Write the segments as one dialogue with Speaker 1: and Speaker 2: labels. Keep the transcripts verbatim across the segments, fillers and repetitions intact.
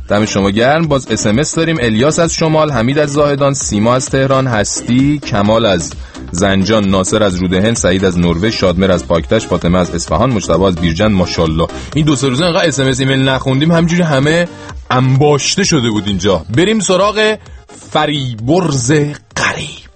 Speaker 1: دم شما گرم. باز اس ام اس داریم. الیاس از شمال، حمید از زاهدان، سیما از تهران، هستی، کمال از زنجان، ناصر از رودهن، سعید از نروژ، شادمر از پاکتش، فاطمه از اصفهان، مجتبی از بیرجند. ماشاءالله این دو سه روزه انقدر اس ام اس ایمیل نخوندیم همینجوری همه انباشته شده بود اینجا. بریم سراغ فریبرز غریب.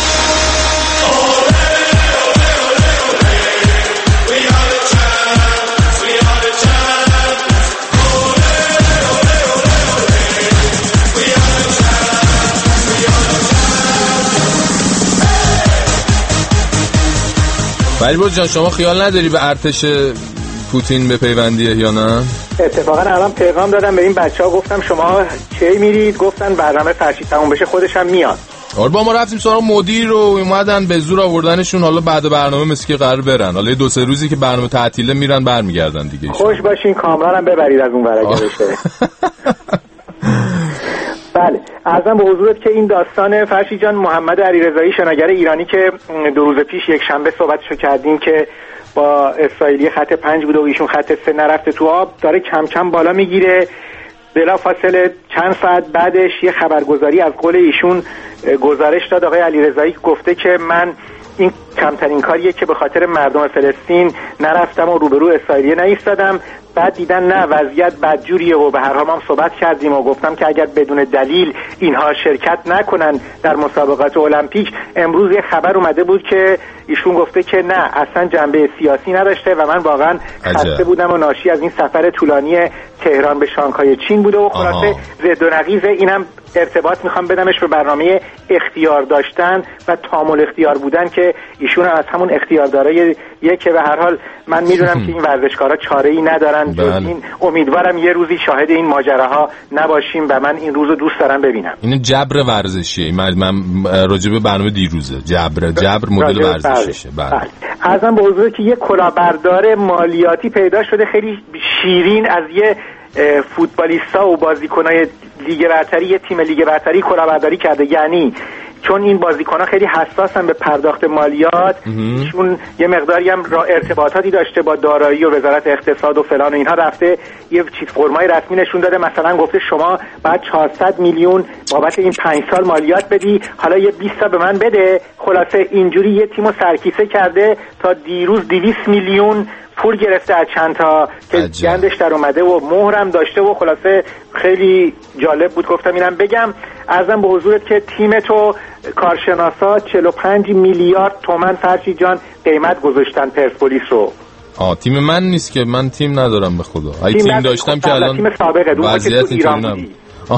Speaker 1: فریبرز جان شما خیال نداری به ارتش پوتین بپیوندیه یا نه؟
Speaker 2: اتفاقا الان پیغام دادم به این بچه‌ها، گفتم شما کی میرید؟ گفتن برنامه فرشی تموم بشه خودش هم میاد.
Speaker 1: آره با ما رفتیم سراغ مدیر رو اومدن به زور آوردنشون. حالا بعد برنامه مثل که قرار برن. حالا دو سه روزی که برنامه تعطیله میرن برمیگردن دیگه.
Speaker 2: خوش باشین، کامرا هم ببرید از اون ور اگه بشه. بله عرضم به حضورت که این داستان فرشی جان محمد علیرضایی شناگر ایرانی که دو روز پیش یک شنبه صحبتشو کردیم که با اسرائیلی خط پنج بوده و ایشون خط سه نرفته تو آب، داره کم کم بالا میگیره. بلا فاصله چند ساعت بعدش یه خبرگزاری از قول ایشون گزارش داد آقای علیرضایی گفته که من این کمترین کاریه که به خاطر مردم فلسطین نرفتم و روبرو اسرائیلیه نایستادم. بعد دیدن نه وضعیت بدجوریه و به هر حال ما هم صحبت کردیم و گفتم که اگر بدون دلیل اینها شرکت نکنن در مسابقات المپیک. امروز یه خبر اومده بود که ایشون گفته که نه اصلا جنبه سیاسی نداشته و من واقعا خسته بودم و ناشی از این سفر طولانی تهران به شانگهای چین بوده و خلاصه ضد و نقیض. اینم ارتباط میخوام بدمش به برنامه اختیار داشتن و تامل اختیار بودن که ایشون از همون اختیاردارای که به هر حال من میدونم که این ورزشکارا چاره‌ای ندارن جز این. امیدوارم یه روزی شاهد این ماجراها نباشیم و من این روزو دوست دارم ببینم.
Speaker 1: این جبر ورزشیه. من, من راجع به برنامه دیروزه جبر جبر مدل ورزشیشه. بله
Speaker 2: ازم به حضور که یه کلاهبردار مالیاتی پیدا شده خیلی شیرین از یه فوتبالیستا و بازیکنای لیگ برتری، یه تیم لیگ برتری کلاهبرداری کرده. یعنی چون این بازیکن‌ها خیلی حساسن به پرداخت مالیات، چون یه مقداری هم را ارتباطاتی داشته با دارایی و وزارت اقتصاد و فلان و اینها، رفته یه چیز فرمای رسمی نشون داده، مثلا گفته شما بعد چهارصد میلیون بابت این پنج سال مالیات بدی، حالا یه بیست تا به من بده. خلاصه اینجوری یه تیمو سرکیسه کرده تا دیروز دویست میلیون پول گرفته از چند تا که گندش در اومده و مهرم داشته و خلاصه خیلی جالب بود. گفتم اینم بگم. عرضم به حضورت که تیم تو کارشناسا چهل و پنج میلیارد تومان فرشی جان قیمت گذاشتن پرسپولیس رو.
Speaker 1: آه تیم من نیست که من تیم ندارم به خدا. اگه تیم, تیم داشتم که الان
Speaker 2: تیم سابقه
Speaker 1: وضعیت ایران نبود.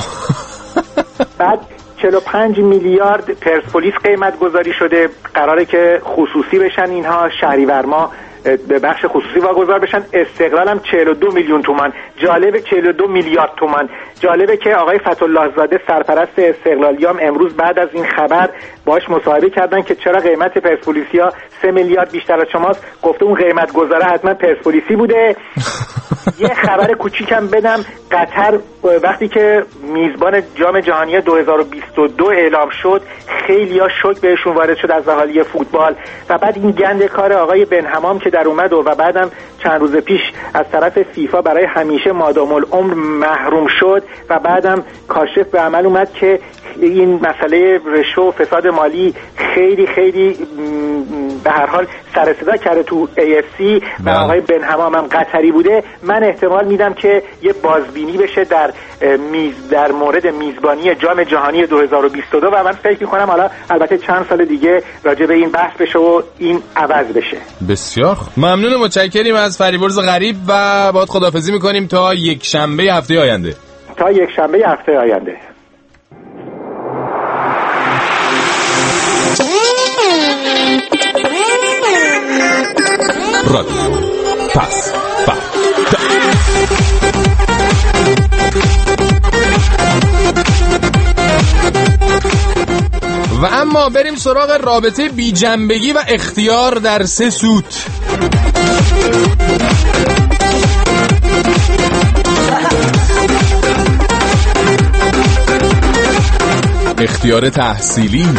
Speaker 2: بعد چهل و پنج میلیارد پرسپولیس قیمت گذاری شده، قراره که خصوصی بشن اینها، شهریور ماه به بخش خصوصی واگذار بشن. استقلال هم چهل و دو میلیون تومان. جالبه چهل و دو میلیارد تومان. جالبه که آقای فتح‌الله زاده سرپرست استقلالیام امروز بعد از این خبر باش مصاحبه کردن که چرا قیمت پرسپولیسیا سه میلیارد بیشتر از شماست. گفته اون قیمت گذاره حتما پرسپولیسی بوده. یه خبر کوچیکم بدم. قطر وقتی که میزبان جام جهانی دو هزار و بیست و دو اعلام شد خیلی‌ها شوک بهشون وارد شد از اهالی فوتبال و بعد این گند کار آقای بن حمام که در اومد و, و بعدم چند روز پیش از طرف فیفا برای همیشه مادام العمر محروم شد و بعدم کاشف به عمل اومد که این مسئله رشوه و فساد مالی خیلی خیلی به هر حال سر صدا کرده تو ای اف سی و آقای بن حمام هم قطری بوده. من احتمال میدم که یه بازبینی بشه در میز در مورد میزبانی جام جهانی دو هزار و بیست و دو و من فکر میکنم حالا البته چند سال دیگه راجع به این بحث بشه و این عوض بشه.
Speaker 1: بسیار ممنون، متشکریم از فریبرز غریب و باهات خداحافظی میکنیم تا یک شنبه هفته آینده.
Speaker 2: تا یک شنبه هفته آینده.
Speaker 1: رادیو پس و اما بریم سراغ رابطه بی جنبگی و اختیار در سه سوت. اختیار تحصیلی،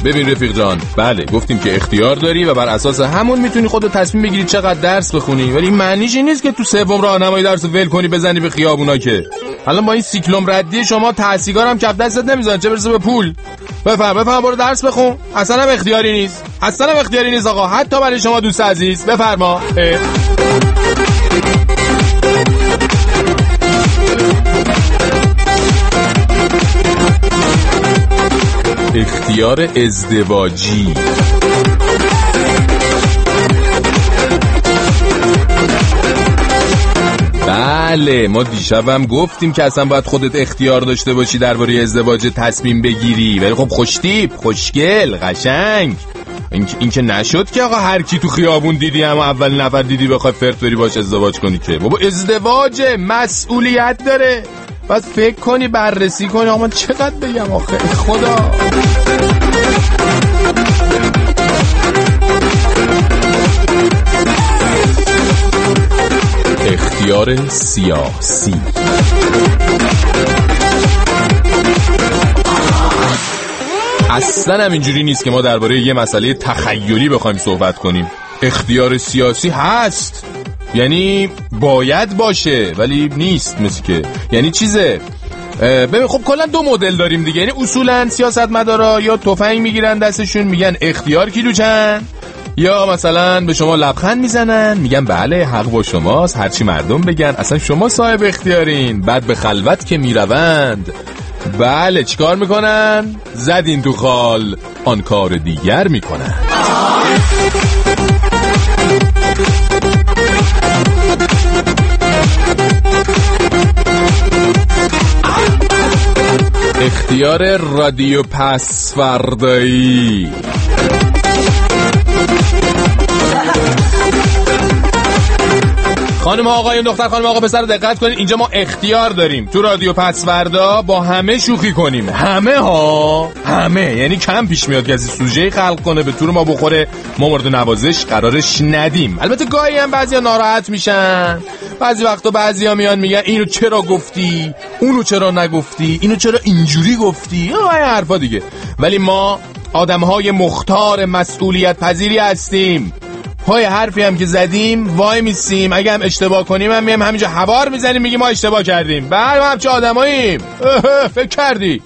Speaker 1: ببین رفیق جان، بله گفتیم که اختیار داری و بر اساس همون میتونی خودت تصمیم بگیری چقدر درس بخونی، ولی معنیش این نیست که تو سوم راهنمایی درس ول کنی بزنی به خیابونا. که الان با این سیکلوم ردی شما تحصیلگارم کف دستت نمیذارن، چه برسه به پول. بفهم بفهم برو درس بخون، اصلا هم اختیاری نیست، اصلا هم اختیاری نیست آقا، حتی برای شما دوست عزیز. بفرما. اختیار ازدواجی. بله ما دیشبم گفتیم که اصلا باید خودت اختیار داشته باشی درباره ازدواج تصمیم بگیری، ولی خب خوشتیپ، خوشگل، قشنگ. این این که نشد که آقا هر کی تو خیابون دیدی اما اول نفر دیدی بخوای فرت بری باش ازدواج کنی. که بابا ازدواج مسئولیت داره، باید فکر کنی، بررسی کنی. آقا من چقدر بگم آخه خدا. اختیار سیاسی. اصلا هم اینجوری نیست که ما درباره یه مسئله تخیلی بخوایم صحبت کنیم. اختیار سیاسی هست، یعنی باید باشه ولی نیست. مثل که یعنی چیزه. ببین خب کلا دو مدل داریم دیگه، یعنی اصولا سیاستمدارا یا تفنگ میگیرن دستشون میگن اختیار کیلو چند، یا مثلا به شما لبخند میزنن میگن بله حق با شماست، هرچی مردم بگن اصلا شما صاحب اختیارین. بعد به خلوت که میروند بله چیکار میکنن؟ زدین تو خال آن کار دیگر میکنن. اختیار رادیو پسوردایی. خانم آقایون، دختر خانم آقا پسر دقت کنین، اینجا ما اختیار داریم تو رادیو پسوردا با همه شوخی کنیم. همه ها، همه، یعنی کم پیش میاد کسی سوژه خلق کنه به طور ما بخوره ما مورد نوازش قرارش ندیم. البته گاهی هم بعضیا ناراحت میشن، بعضی وقتا بعضیا میان میگن اینو چرا گفتی، اونو چرا نگفتی، اینو چرا اینجوری گفتی، این حرفا دیگه. ولی ما آدمهای مختار مسئولیت پذیری هستیم. پای حرفی هم که زدیم وای میسیم، اگه هم اشتباه کنیم هم میام همینجا هوار میزنیم میگیم ما اشتباه کردیم. بله ما هم چه آدماییم. فکر کردی؟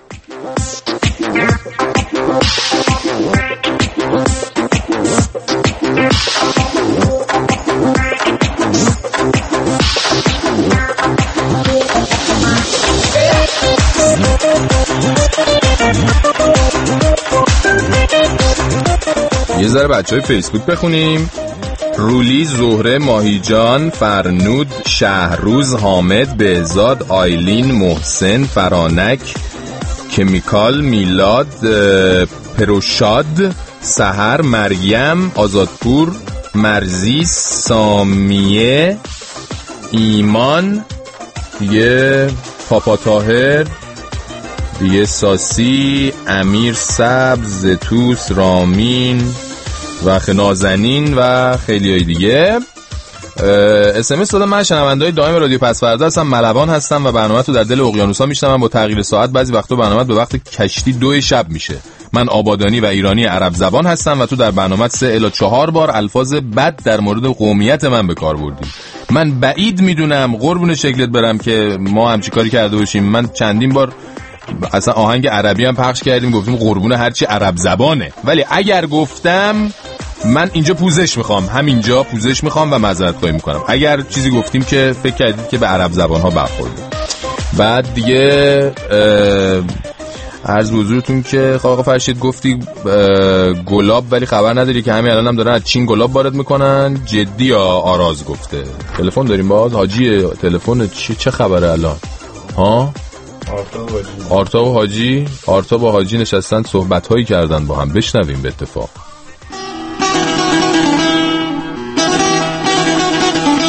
Speaker 1: یه ذره بچه های فیسبوک بخونیم. رولی، زهره، ماهیجان، فرنود، شهروز، حامد، بهزاد، آیلین، محسن، فرانک، کمیکال، میلاد، پروشاد، سحر، مریم، آزادپور، مرزی، سامیه، ایمان، دیگه پاپا طاهر، دیگه ساسی، امیر، سبز، زتوس، رامین و نازنین و خیلی های دیگه. اس ام اس دادم. من شنونده‌های دائم رادیو پسوردا هستم، ملوان هستم و برنامه تو در دل اقیانوس‌ها میشنوم. با تغییر ساعت بعضی وقتا برنامه به وقت کشتی دو شب میشه. من آبادانی و ایرانی عرب زبان هستم و تو در برنامه سه الی چهار بار الفاظ بد در مورد قومیت من به کار بردی. من بعید میدونم قربون شکلت برم که ما همچی کاری کرده باشیم. من چندین بار اصلا آهنگ عربی هم پخش کردیم، گفتیم قربون هرچی عرب زبانه، ولی اگر گفتم من اینجا پوزش میخوام، همینجا پوزش میخوام و معذرت خواهی میکنم اگر چیزی گفتیم که فکر کردید که به عرب زبان ها برخورده. بعد دیگه عرض به حضورتون که خب آقا فرشید گفتی گلاب ولی خبر نداری که همین الان هم دارن از چین گلاب وارد میکنن. جدی یا آراز گفته؟ تلفن داریم باز حاجی، تلفن چه چه خبره الان؟ ها آرتا و حاجی، آرتا با حاجی نشستن صحبت هایی کردن با هم، بشنویم به اتفاق.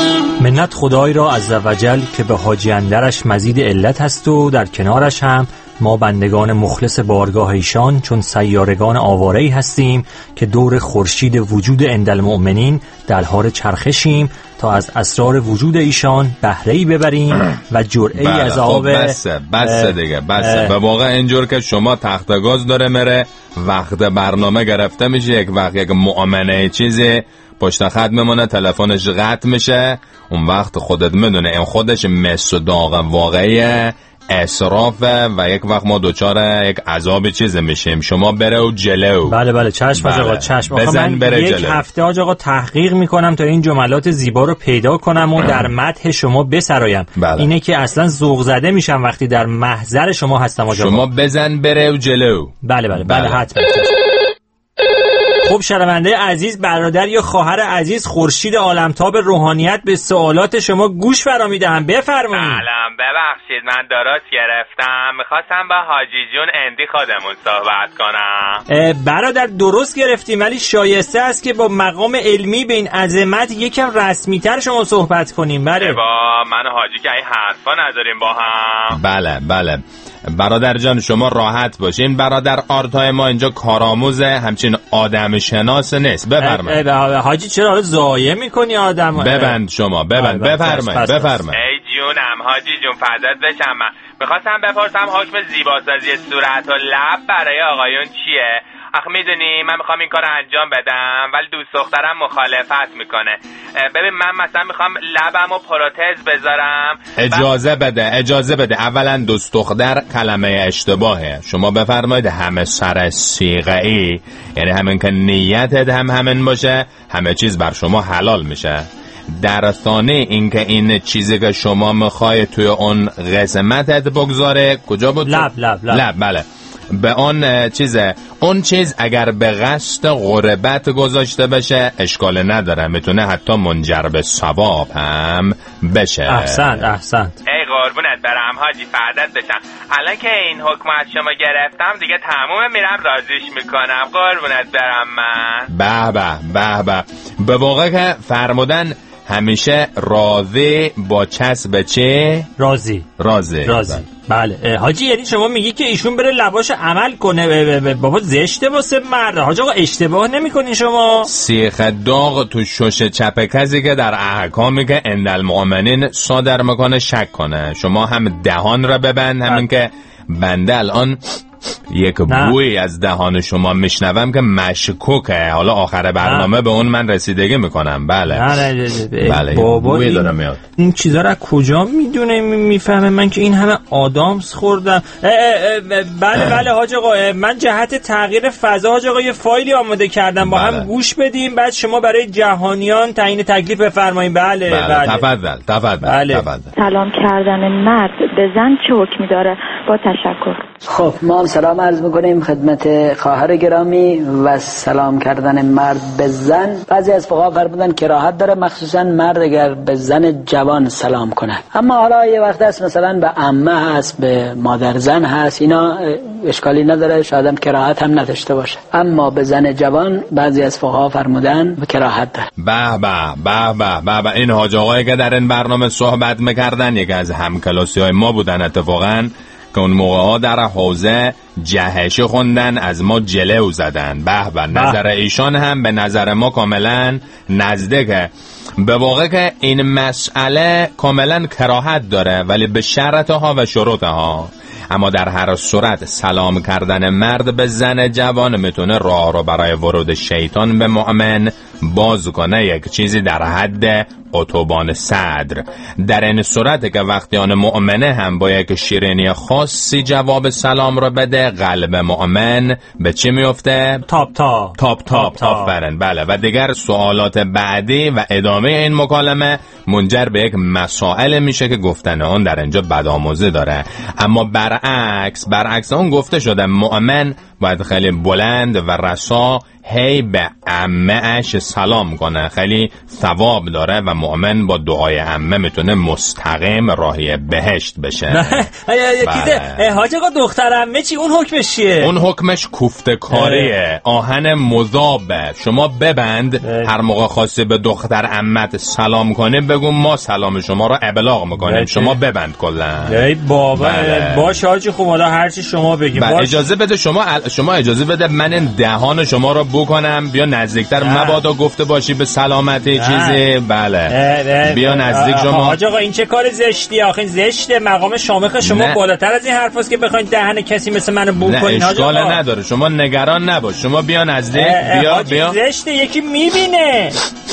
Speaker 3: منت خدای را عزوجل که به حاجی اندرش مزید علت هست و در کنارش هم ما بندگان مخلص بارگاه ایشان چون سیارگان آواره‌ای هستیم که دور خورشید وجود عندالمؤمنین در حال چرخشیم تا از اسرار وجود ایشان بهره‌ای ببریم و جرعه‌ای
Speaker 1: بله
Speaker 3: از آب.
Speaker 1: خب بسه بسه دیگه بسه. به واقع اینجور که شما تخت گاز داره میره، وقت برنامه گرفته میشه، یک وقت یک مؤمنه چیزی پشت خط میمونه، تلفنش قطع میشه، اون وقت خودت میدونه این خودش مس و داغ واقعیه، اسرافه و یک وقت ما دوچار یک عذاب چیز میشیم. شما بره و جلو.
Speaker 3: بله بله چشم بله. آقا چشم.
Speaker 1: بزن
Speaker 3: من
Speaker 1: بره
Speaker 3: یک
Speaker 1: جلو.
Speaker 3: هفته آج آقا تحقیق میکنم تا این جملات زیبا رو پیدا کنم و در مدح شما بسرایم.
Speaker 1: بله.
Speaker 3: اینه که اصلا ذوق زده میشم وقتی در محضر شما هستم آج آقا.
Speaker 1: شما بزن بره و جلو.
Speaker 3: بله بله بله, بله. حتما. خب شنونده عزیز، برادر یا خواهر عزیز خورشید عالمتاب روحانیت به سوالات شما گوش فرا میدهم. بفرمایید.
Speaker 4: سلام، ببخشید من درست گرفتم، میخواستم با حاجی جون اندی خودمون صحبت کنم.
Speaker 3: برادر درست گرفتیم، ولی شایسته است که با مقام علمی به این عظمت یکم رسمی‌تر شما صحبت کنیم. بله
Speaker 4: با من و حاجی که این حرفا نداریم با هم.
Speaker 1: بله بله برادر جان شما راحت باشین. برادر آرتای ما اینجا کارآموزه، همچین آدم شناس نیست. بفرمایید.
Speaker 3: حاجی چرا حالا ضایع میکنی آدم؟
Speaker 1: ببند شما ببند. بفرمایید بفرمایید.
Speaker 4: ای جونم حاجی جون فدات بشم. من میخواستم بپرسم حکم زیباسازی صورت و لب برای آقایون چیه؟ آخه میدونی من میخوام این کار انجام بدم ولی دوست دخترم مخالفت میکنه. ببین من مثلا میخوام لبم و پروتز بذارم.
Speaker 1: اجازه بده اجازه بده اولا دوست دختر کلمه اشتباهه. شما بفرمایید همه سر صیغه ای، یعنی همین که نیتت هم همین باشه همه چیز بر شما حلال میشه. در ثانی اینکه این چیزی که شما میخوای توی اون قسمتت بگذاره کجا بود؟
Speaker 3: لب لب لب,
Speaker 1: لب بله. به اون چیزه اون چیز اگر به قصد غربت گذاشته بشه اشکال نداره، میتونه حتی منجر به ثواب هم بشه.
Speaker 3: احسنت احسنت.
Speaker 4: ای قربونت برم حاجی فردت بشم. الان که این حکم از شما گرفتم دیگه تموم میرم راضیش میکنم. قربونت برم من.
Speaker 1: به به به به. به واقع که فرمودن همیشه راضی با چسب چه؟
Speaker 3: راضی
Speaker 1: راضی
Speaker 3: راضی. بله حاجی یعنی شما میگی که ایشون بره لباش عمل کنه. بابا زشته واسه مرد. حاجی آقا اشتباه نمیکنین شما؟
Speaker 1: سیخ داغ تو شش چپ کسی که در احکامی که عندالمؤمنین صادر میکنه شک کنه. شما هم دهان را ببند، همین که بنده الان یک بوی از دهان شما میشنوم که مشکوکه. حالا آخر برنامه نه. به اون من رسیدگی میکنم. بله
Speaker 3: نه نه نه
Speaker 1: بله
Speaker 3: بابا
Speaker 1: بوی داره میاد.
Speaker 3: این چیزا رو کجا میدونه میفهمه من که این همه آدامس خوردم؟ اه اه اه بله بله حاج آقا من جهت تغییر فضا حاج آقا یه فایلی آماده کردم با بله. هم گوش بدیم بعد شما برای جهانیان تعیین تکلیف بفرمایید. بله
Speaker 1: بله,
Speaker 3: بله.
Speaker 1: تفضل تفضل
Speaker 3: بله.
Speaker 1: تفضل.
Speaker 5: سلام کردن مرد به زن چه حکمی داره؟ با تشکر.
Speaker 6: خب ما سلام عرض میکنیم خدمت خواهر گرامی و سلام کردن مرد به زن. بعضی از فقها فرمودن کراهت داره، مخصوصا مرد اگر به زن جوان سلام کنه. اما حالا یه وقت هست مثلا به عمه هست، به مادر زن هست، اینا اشکالی نداره، شاید هم کراهت هم نداشته باشه. اما به زن جوان بعضی از فقها فرمودن به کراهت داره.
Speaker 1: به به به به به. این حاج آقایی که در این برنامه صحبت میکردن یکی از همکلاسی‌های ما بودن اتفاقاً، که اون موقع ها در حوزه جهشی خوندن، از ما جلو زدن. به به. نظر ایشان هم به نظر ما کاملا نزدیکه. به واقع که این مسئله کاملا کراهت داره ولی به شرطها و شروطها. اما در هر صورت سلام کردن مرد به زن جوان میتونه راه رو برای ورود شیطان به مؤمن باز کنه، یک چیزی در حد اتوبان صدر. در این صورت که وقتی آن مؤمنه هم با یک شیرینی خاصی جواب سلام رو بده، قلب مؤمن به چی میفته؟
Speaker 3: تاپ تاپ
Speaker 1: تاپ تاپ آفرین. بله. و دیگر سوالات بعدی و ادامه این مکالمه منجر به یک مسائل میشه که گفتن اون در اینجا بدآموزی داره. اما برعکس برعکس اون گفته شده مؤمن باید خیلی بلند و رسا هی به عمه‌اش سلام کنه، خیلی ثواب داره و مؤمن با دعای عمه میتونه مستقیم راهی بهشت بشه.
Speaker 3: بله. حاج آقا دختر عمه چی؟ اون حکمش چیه؟
Speaker 1: اون حکمش کوفته کاریه، آهن مذابه. شما ببند، هر موقع خواستی به دختر عمت سلام کنی بگو ما سلام شما را ابلاغ میکنیم، شما ببند کلا.
Speaker 3: ای بابا بله. باش حاجی خوب، حالا هر چی شما بگید.
Speaker 1: اجازه بده شما شما اجازه بده من این دهان شما را بکنم، بیا نزدیکتر، مبادا گفته باشی به سلامتی چیزی. بله اه اه بیا نزدیک شما.
Speaker 3: حاج آقا این چه کار زشتیه آخه؟ زشته، مقام شامخ شما نه. بالاتر از این حرفاست که بخواید دهن کسی مثل منو بو کنین.
Speaker 1: نه اشکال نداره، شما نگران نباش، شما بیا نزدیک. بیا بیا
Speaker 3: زشته، یکی میبینه.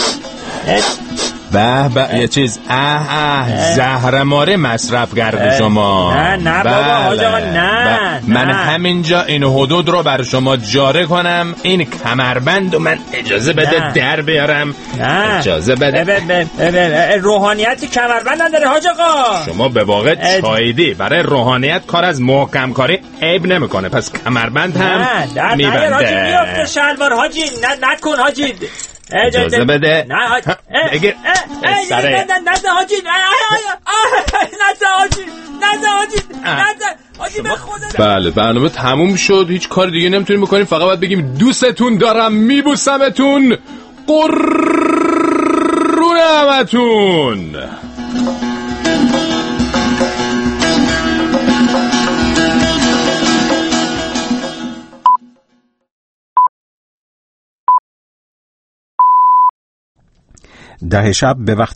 Speaker 1: به به یه چیز اه اه زهرماره مصرف کرده شما.
Speaker 3: نه نه بله. بابا حاج آقا نه, نه
Speaker 1: من همینجا این حدود رو بر شما جاره کنم. این کمربند و من اجازه بده نه. در بیارم.
Speaker 3: نه
Speaker 1: اجازه بده.
Speaker 3: ب ب ب ب روحانیتی کمربند نداره حاج آقا.
Speaker 1: شما به واقع چایدی. برای روحانیت کار از محکم کاری عیب نمیکنه، پس کمربند هم میبنده.
Speaker 3: نه حاجی میافته شلوار حاجی. نه نکن حاجی.
Speaker 1: اجازه بده.
Speaker 3: نه حاجی
Speaker 1: بگیر
Speaker 3: نه نه نه حاجی نه نه حاجی نه حاجی نه حاجی به خدا.
Speaker 1: بله برنامه تموم شد، هیچ کار دیگه نمیتونیم بکنیم، فقط باید بگیم دوستتون دارم، میبوسمتون، قرون همتون.
Speaker 7: ده شب به وقت